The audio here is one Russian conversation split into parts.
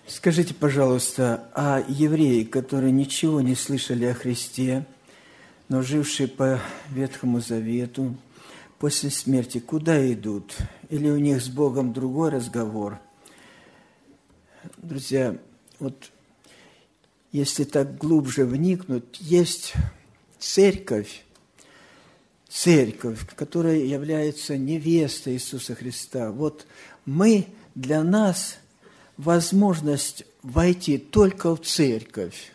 Скажите, пожалуйста, а евреи, которые ничего не слышали о Христе, но жившие по Ветхому Завету, после смерти куда идут? Или у них с Богом другой разговор? Друзья, вот если так глубже вникнуть, есть церковь, которая является невестой Иисуса Христа. Вот для нас возможность войти только в церковь.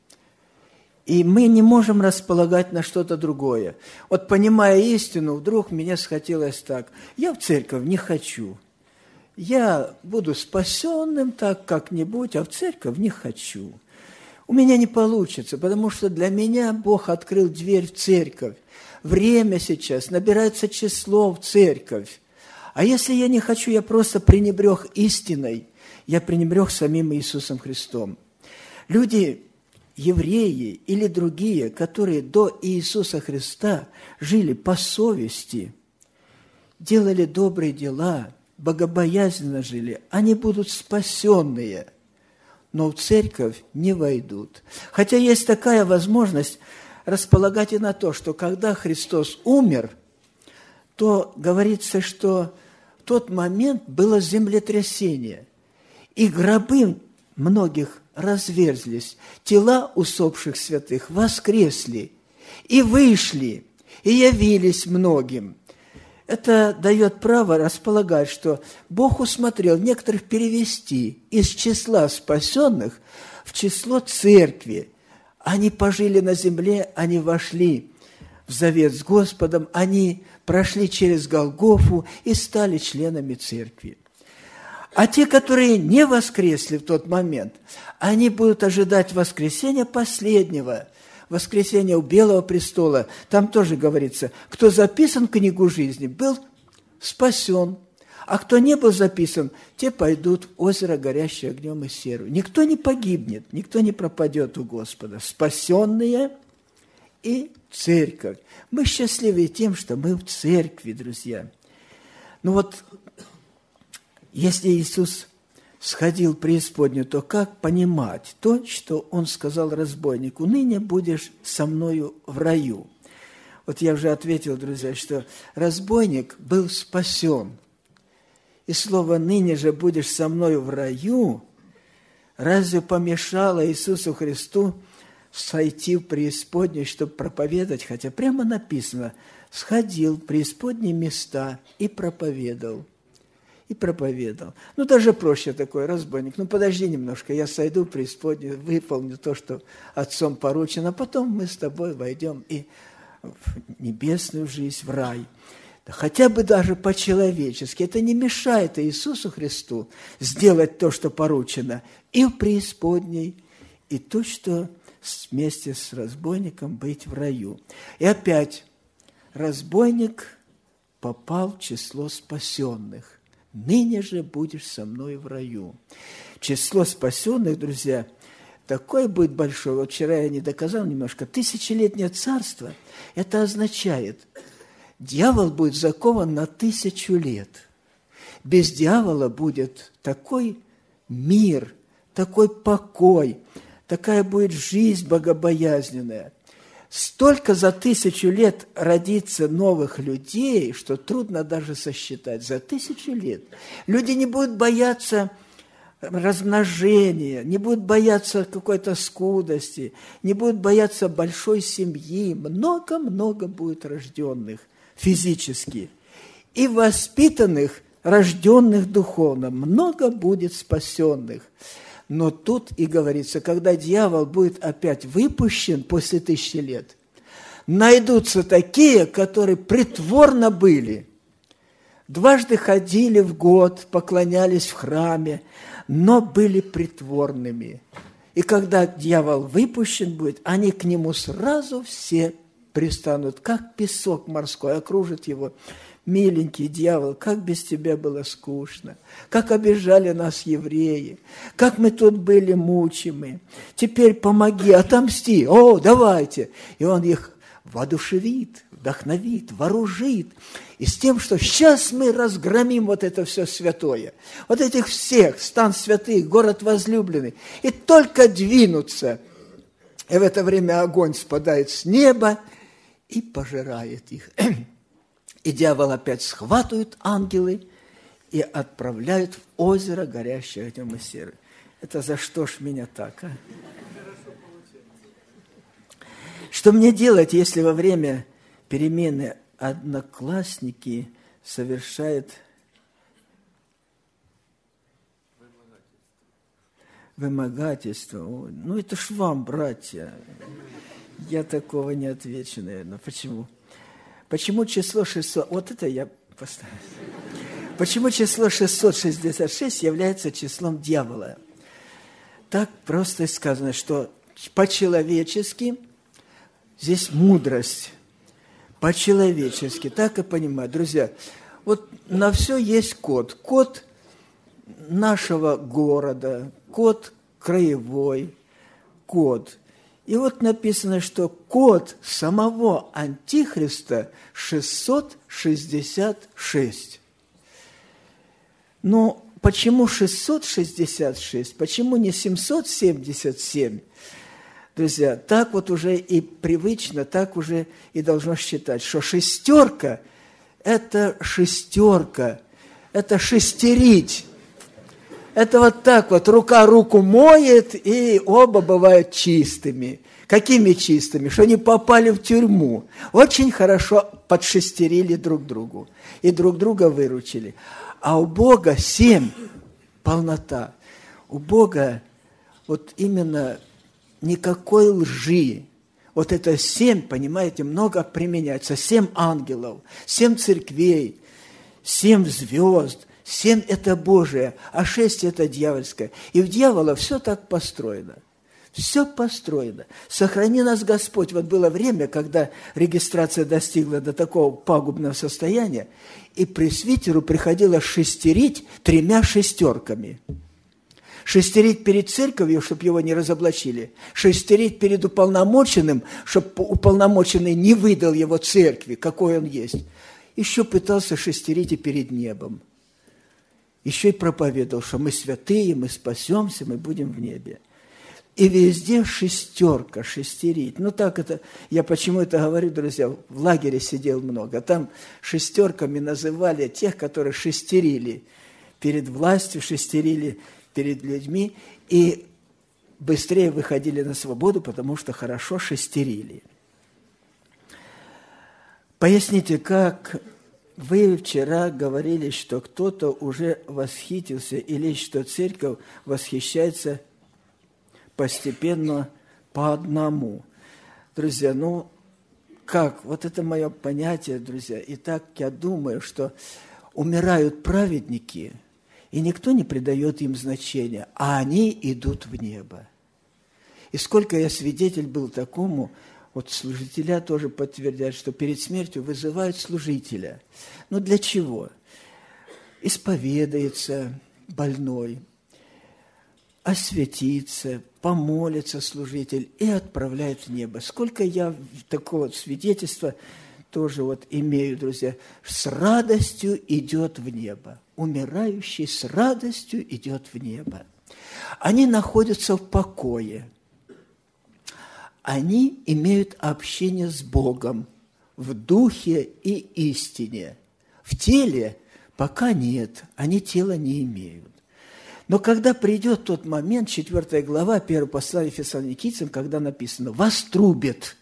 И мы не можем располагать на что-то другое. Вот понимая истину, вдруг мне схотелось так. Я в церковь не хочу. Я буду спасенным так как-нибудь, а в церковь не хочу. У меня не получится, потому что для меня Бог открыл дверь в церковь. Время сейчас, набирается число в церковь. А если я не хочу, я просто пренебрег истиной, я пренебрег самим Иисусом Христом. Люди, евреи или другие, которые до Иисуса Христа жили по совести, делали добрые дела, богобоязненно жили, они будут спасенные, но в церковь не войдут. Хотя есть такая возможность располагать и на то, что когда Христос умер, то говорится, что в тот момент было землетрясение, и гробы многих разверзлись, тела усопших святых воскресли, и вышли, и явились многим. Это дает право располагать, что Бог усмотрел некоторых перевести из числа спасенных в число церкви. Они пожили на земле, они вошли в завет с Господом, они прошли через Голгофу и стали членами церкви. А те, которые не воскресли в тот момент, они будут ожидать воскресения последнего, воскресения у Белого престола. Там тоже говорится, кто записан в книгу жизни, был спасен, а кто не был записан, те пойдут в озеро, горящее огнем и серою. Никто не погибнет, никто не пропадет у Господа. Спасенные и церковь. Мы счастливы тем, что мы в церкви, друзья. Ну вот, если Иисус сходил в преисподнюю, то как понимать то, что Он сказал разбойнику? «Ныне будешь со мною в раю». Вот я уже ответил, друзья, что разбойник был спасен. И слово «ныне же будешь со мною в раю» разве помешало Иисусу Христу сойти в преисподнюю, чтобы проповедовать? Хотя прямо написано, сходил в преисподние места и проповедовал. Ну, даже проще такой разбойник. Ну, подожди немножко, я сойду в преисподнюю, выполню то, что отцом поручено, а потом мы с тобой войдем и в небесную жизнь, в рай. Хотя бы даже по-человечески. Это не мешает Иисусу Христу сделать то, что поручено, и в преисподней, и то, что вместе с разбойником быть в раю. И опять, разбойник попал в число спасенных. «Ныне же будешь со мной в раю». Число спасенных, друзья, такое будет большое. Вот вчера я не доказал немножко. Тысячелетнее царство, это означает, дьявол будет закован на 1000 лет. Без дьявола будет такой мир, такой покой, такая будет жизнь богобоязненная. Столько за 1000 лет родится новых людей, что трудно даже сосчитать. За 1000 лет. Люди не будут бояться размножения, не будут бояться какой-то скудости, не будут бояться большой семьи. Много-много будет рожденных физически. И воспитанных, рожденных духовно. Много будет спасенных. Но тут и говорится, когда дьявол будет опять выпущен после 1000 лет, найдутся такие, которые притворно были. Дважды ходили в год, поклонялись в храме, но были притворными. И когда дьявол выпущен будет, они к нему сразу все пристанут, как песок морской, окружит его. Миленький дьявол, как без тебя было скучно, как обижали нас евреи, как мы тут были мучимы. Теперь помоги, отомсти, давайте. И он их воодушевит, вдохновит, вооружит. И с тем, что сейчас мы разгромим вот это все святое. Вот этих всех, стан святых, город возлюбленный. И только двинуться. И в это время огонь спадает с неба и пожирает их. И дьявол опять схватывает ангелы и отправляют в озеро горящее огнем и серой. Это за что ж меня так, а? Что мне делать, если во время перемены одноклассники совершают вымогательство? Ой, ну, это ж вам, братья. Я такого не отвечу, наверное. Почему? Почему число 600... Вот это я поставлю. Почему число 666 является числом дьявола? Так просто сказано, что по-человечески здесь мудрость. По-человечески, так и понимаю. Друзья, вот на все есть код. Код нашего города, код краевой, код. И вот написано, что код самого Антихриста 666. Но почему 666? Почему не 777? Друзья, так вот уже и привычно, так уже и должно считать, что шестерка – это шестерка, это шестерить. Это вот так вот, рука руку моет, и оба бывают чистыми. Какими чистыми? Что они попали в тюрьму. Очень хорошо подшестерили друг другу и друг друга выручили. А у Бога 7 – полнота. У Бога вот именно никакой лжи. Вот это 7, понимаете, много применяется. 7 ангелов, 7 церквей, 7 звезд. 7 – это Божие, а 6 – это дьявольское. И в дьявола все так построено. Все построено. Сохрани нас, Господь. Вот было время, когда регистрация достигла до такого пагубного состояния, и пресвитеру приходилось шестерить 3 шестерками. Шестерить перед церковью, чтобы его не разоблачили. Шестерить перед уполномоченным, чтобы уполномоченный не выдал его церкви, какой он есть. Еще пытался шестерить и перед небом. Еще и проповедовал, что мы святые, мы спасемся, мы будем в небе. И везде шестерка, шестерить. Ну так это, я почему это говорю, друзья, в лагере сидел много. Там шестерками называли тех, которые шестерили перед властью, шестерили перед людьми и быстрее выходили на свободу, потому что хорошо шестерили. Поясните, как... Вы вчера говорили, что кто-то уже восхитился, или что церковь восхищается постепенно по одному. Друзья, ну как? Вот это мое понятие, друзья. И так я думаю, что умирают праведники, и никто не придает им значения, а они идут в небо. И сколько я свидетель был такому. Вот служителя тоже подтвердят, что перед смертью вызывают служителя. Но для чего? Исповедается больной, осветится, помолится служитель и отправляет в небо. Сколько я такого свидетельства тоже вот имею, друзья, с радостью идет в небо. Умирающий с радостью идет в небо. Они находятся в покое. Они имеют общение с Богом в духе и истине. В теле пока нет, они тела не имеют. Но когда придет тот момент, 4 глава, 1 послание Фессалоникийцам, когда написано «вострубит».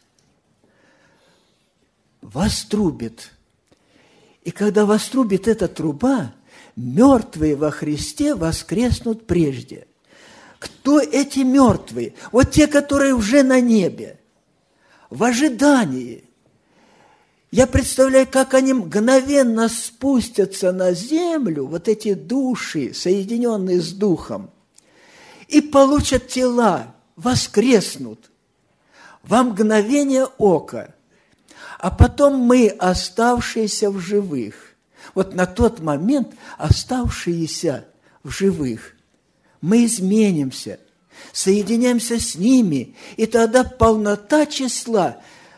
Вострубит. И когда вострубит эта труба, мертвые во Христе воскреснут прежде. Кто эти мертвые? Вот те, которые уже на небе, в ожидании. Я представляю, как они мгновенно спустятся на землю, вот эти души, соединенные с Духом, и получат тела, воскреснут во мгновение ока. А потом мы, оставшиеся в живых, вот на тот момент оставшиеся в живых, мы изменимся, соединяемся с ними, и тогда полнота числа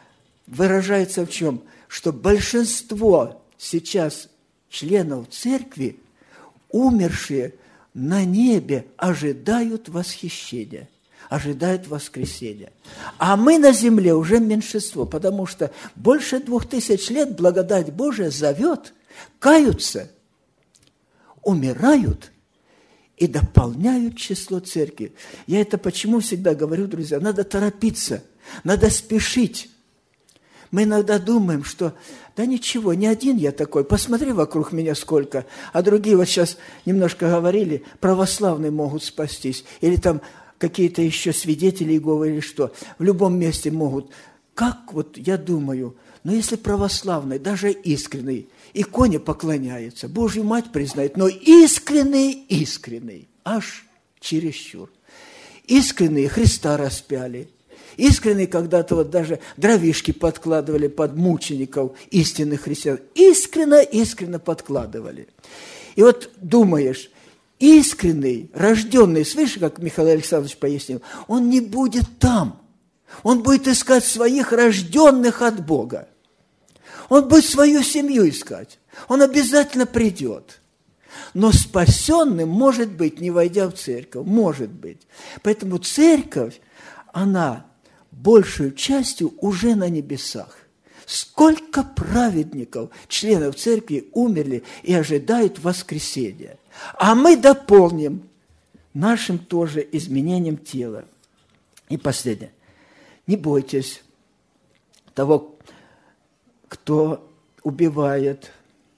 выражается в чем? Что большинство сейчас членов церкви, умершие на небе, ожидают восхищения, ожидают воскресения. А мы на земле уже меньшинство, потому что больше 2000 лет благодать Божия зовет, каются, умирают и дополняют число церкви. Я это почему всегда говорю, друзья, надо торопиться, надо спешить. Мы иногда думаем, что да ничего, не один я такой, посмотри вокруг меня сколько, а другие вот сейчас немножко говорили, православные могут спастись, или там какие-то еще свидетели Иеговы или что, в любом месте могут. Как вот я думаю, но если православный, даже искренний, иконе поклоняется, Божью Мать признает, но искренний, аж чересчур. Искренние Христа распяли, искренние когда-то вот даже дровишки подкладывали под мучеников истинных христиан. Искренно подкладывали. И вот думаешь, искренний, рожденный, слышишь, как Михаил Александрович пояснил, он не будет там. Он будет искать своих рожденных от Бога. Он будет свою семью искать. Он обязательно придет. Но спасенным может быть, не войдя в церковь. Может быть. Поэтому церковь, она большей частью уже на небесах. Сколько праведников, членов церкви умерли и ожидают воскресения. А мы дополним нашим тоже изменением тела. И последнее. Не бойтесь того, кто убивает,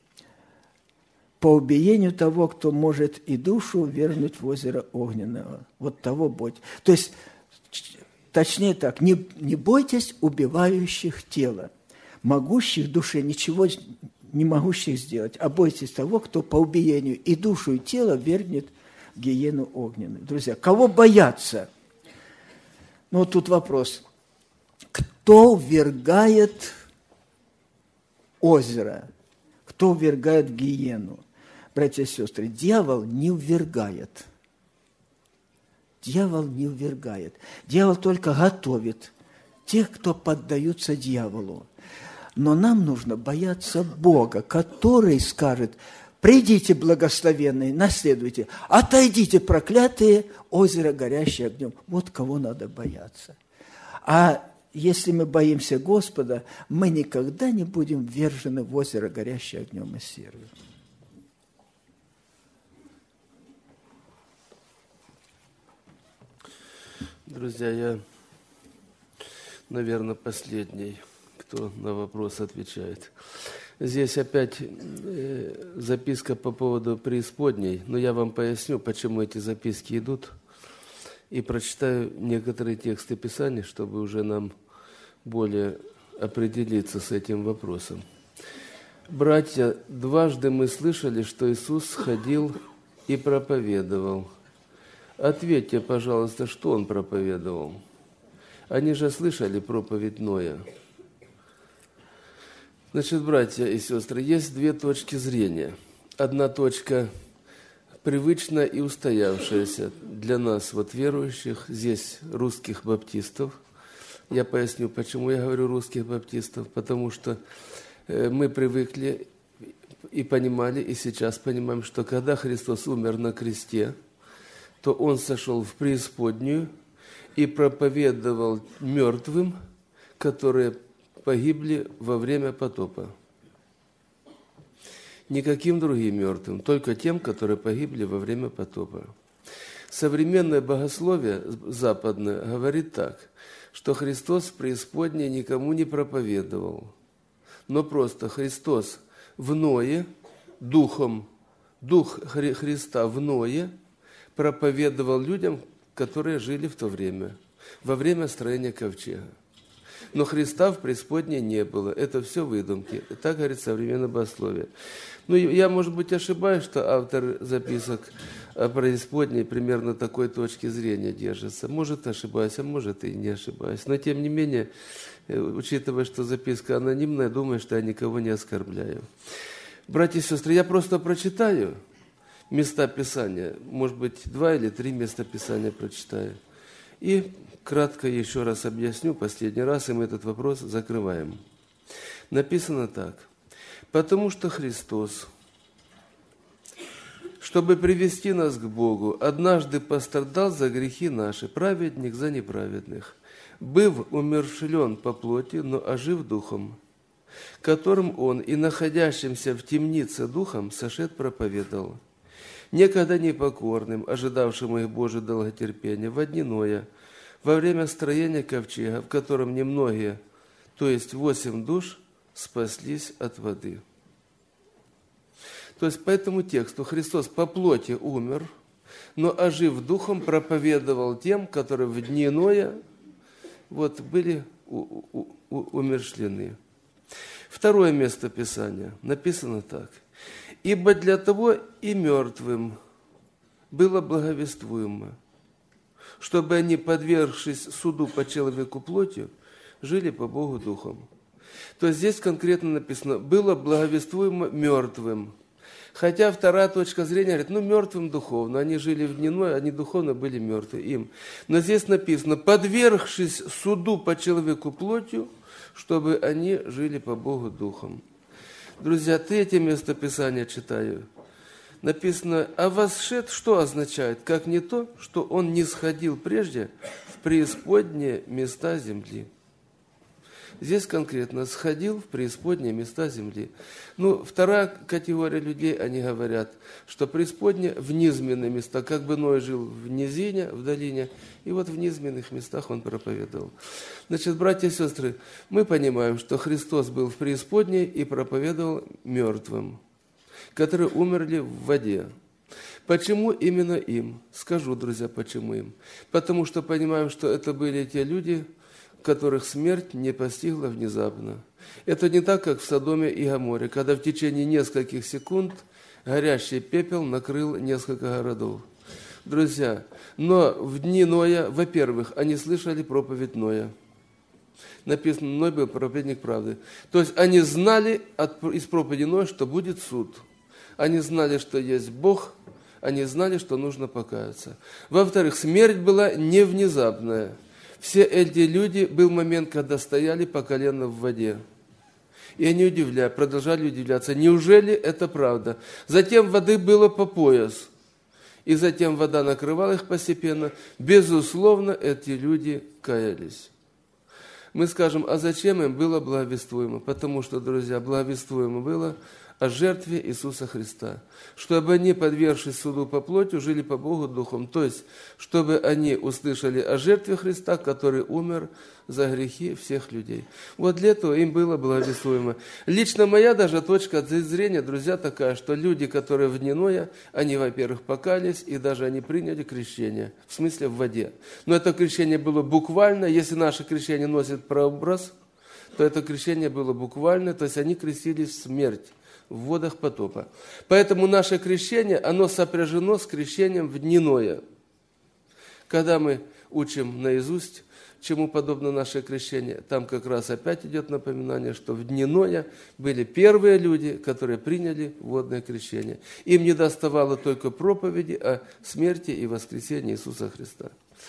по убиению того, кто может и душу вернуть в озеро огненного. Вот того бойтесь. То есть, точнее так, не бойтесь убивающих тело, могущих душе ничего не могущих сделать, а бойтесь того, кто по убиению и душу, и тело вернет в гиену огненную. Друзья, кого бояться? Ну, вот тут вопрос. Кто ввергает озеро? Кто ввергает в гиену? Братья и сестры, дьявол не ввергает. Дьявол не ввергает. Дьявол только готовит тех, кто поддаются дьяволу. Но нам нужно бояться Бога, который скажет: придите, благословенные, наследуйте, отойдите, проклятые, озеро, горящее огнем. Вот кого надо бояться. А если мы боимся Господа, мы никогда не будем ввержены в озеро, горящее огнем и серою. Друзья, я, наверное, последний, кто на вопрос отвечает. Здесь опять записка по поводу преисподней, но я вам поясню, почему эти записки идут, и прочитаю некоторые тексты Писания, чтобы уже нам более определиться с этим вопросом. Братья, дважды мы слышали, что Иисус ходил и проповедовал. Ответьте, пожалуйста, что Он проповедовал? Они же слышали проповедь Ноя. Значит, братья и сестры, есть две точки зрения. Одна точка привычная и устоявшаяся для нас, вот верующих, здесь русских баптистов. Я поясню, почему я говорю русских баптистов, потому что мы привыкли и понимали, и сейчас понимаем, что когда Христос умер на кресте, то Он сошел в преисподнюю и проповедовал мертвым, которые погибли во время потопа. Никаким другим мертвым, только тем, которые погибли во время потопа. Современное богословие западное говорит так, что Христос в преисподней никому не проповедовал, но просто Христос в Ное, Дух Христа в Ное проповедовал людям, которые жили в то время, во время строения ковчега. Но Христа в преисподней не было. Это все выдумки. Так говорит современное богословие. Ну, я, может быть, ошибаюсь, что автор записок о преисподней примерно такой точки зрения держится. Может, ошибаюсь, а может и не ошибаюсь. Но, тем не менее, учитывая, что записка анонимная, думаю, что я никого не оскорбляю. Братья и сестры, я просто прочитаю места Писания. Может быть, 2 или 3 места Писания прочитаю. И кратко еще раз объясню, последний раз, и мы этот вопрос закрываем. Написано так. Потому что Христос, чтобы привести нас к Богу, однажды пострадал за грехи наши, праведник за неправедных, быв умерщвлен по плоти, но ожив духом, которым Он и находящимся в темнице духом сошед проповедовал, некогда непокорным, ожидавшим их Божие долготерпение, во дни Ноя, во время строения ковчега, в котором немногие, то есть 8 душ, спаслись от воды. То есть по этому тексту Христос по плоти умер, но ожив духом проповедовал тем, которые в дни Ноя были умерщвлены. Второе место Писания написано так. «Ибо для того и мертвым было благовествуемо, чтобы они, подвергшись суду по человеку плотью, жили по Богу духом». То есть здесь конкретно написано «было благовествуемо мертвым». Хотя вторая точка зрения говорит, мертвым духовно. Они жили в дневной, они духовно были мертвы им. Но здесь написано, подвергшись суду по человеку плотью, чтобы они жили по Богу духом. Друзья, третье место Писания читаю. Написано, а восшед, что означает? Как не то, что он не сходил прежде в преисподние места земли. Здесь конкретно сходил в преисподние места земли. Вторая категория людей, они говорят, что преисподние в низменные места, как бы Ной жил в низине, в долине, и в низменных местах он проповедовал. Значит, братья и сестры, мы понимаем, что Христос был в преисподней и проповедовал мертвым, которые умерли в воде. Почему именно им? Скажу, друзья, почему им. Потому что понимаем, что это были те люди, которых смерть не постигла внезапно. Это не так, как в Содоме и Гоморе, когда в течение нескольких секунд горящий пепел накрыл несколько городов. Друзья, но в дни Ноя, во-первых, они слышали проповедь Ноя. Написано, Ной был проповедник правды. То есть они знали из проповеди Ноя, что будет суд. Они знали, что есть Бог, они знали, что нужно покаяться. Во-вторых, смерть была не внезапная. Все эти люди, был момент, когда стояли по колено в воде. И они продолжали удивляться. Неужели это правда? Затем воды было по пояс. И затем вода накрывала их постепенно. Безусловно, эти люди каялись. Мы скажем, а зачем им было благовествуемо? Потому что, друзья, благовествуемо было о жертве Иисуса Христа, чтобы они, подвергшись суду по плоти, жили по Богу духом, то есть, чтобы они услышали о жертве Христа, который умер за грехи всех людей. Для этого им было благовествуемо. Лично моя даже точка зрения, друзья, такая, что люди, которые в дни Ноя, они, во-первых, покаялись, и даже они приняли крещение, в смысле в воде. Но это крещение было буквально, если наше крещение носит прообраз, то это крещение было буквально, то есть они крестились в смерть в водах потопа. Поэтому наше крещение, оно сопряжено с крещением в дни Ноя. Когда мы учим наизусть, чему подобно наше крещение, там как раз опять идет напоминание, что в дни Ноя были первые люди, которые приняли водное крещение. Им не доставало только проповеди о смерти и воскресении Иисуса Христа.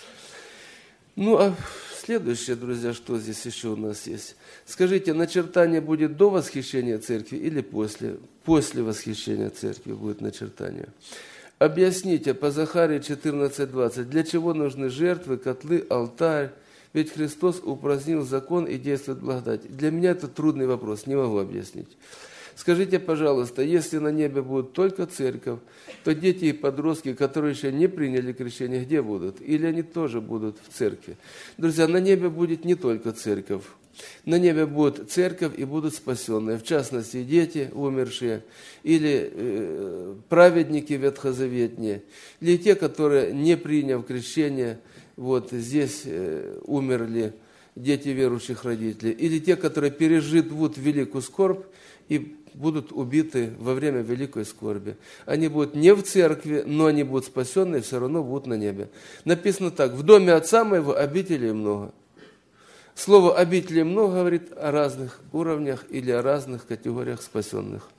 А следующее, друзья, что здесь еще у нас есть? Скажите, начертание будет до восхищения церкви или после? После восхищения церкви будет начертание. Объясните по Захарии 14:20, для чего нужны жертвы, котлы, алтарь? Ведь Христос упразднил закон и действует благодать. Для меня это трудный вопрос, не могу объяснить. Скажите, пожалуйста, если на небе будет только церковь, то дети и подростки, которые еще не приняли крещение, где будут? Или они тоже будут в церкви? Друзья, на небе будет не только церковь. На небе будет церковь и будут спасенные, в частности, дети умершие, или праведники ветхозаветные, или те, которые, не приняв крещение, здесь умерли, дети верующих родителей, или те, которые переживут великую скорбь и будут убиты во время великой скорби. Они будут не в церкви, но они будут спасенные, все равно будут на небе. Написано так, в доме Отца Моего обителей много. Слово «обителей много» говорит о разных уровнях или о разных категориях спасенных.